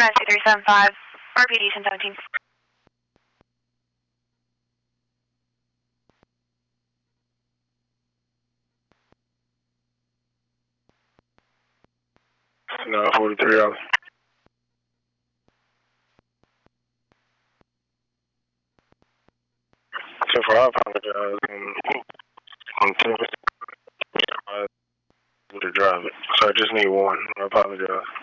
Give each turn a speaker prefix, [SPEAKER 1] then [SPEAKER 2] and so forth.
[SPEAKER 1] Rescue 375, RPD 1017.
[SPEAKER 2] No, 43 hours. So for I apologize. On 10 with the driver. So I just need one. I apologize.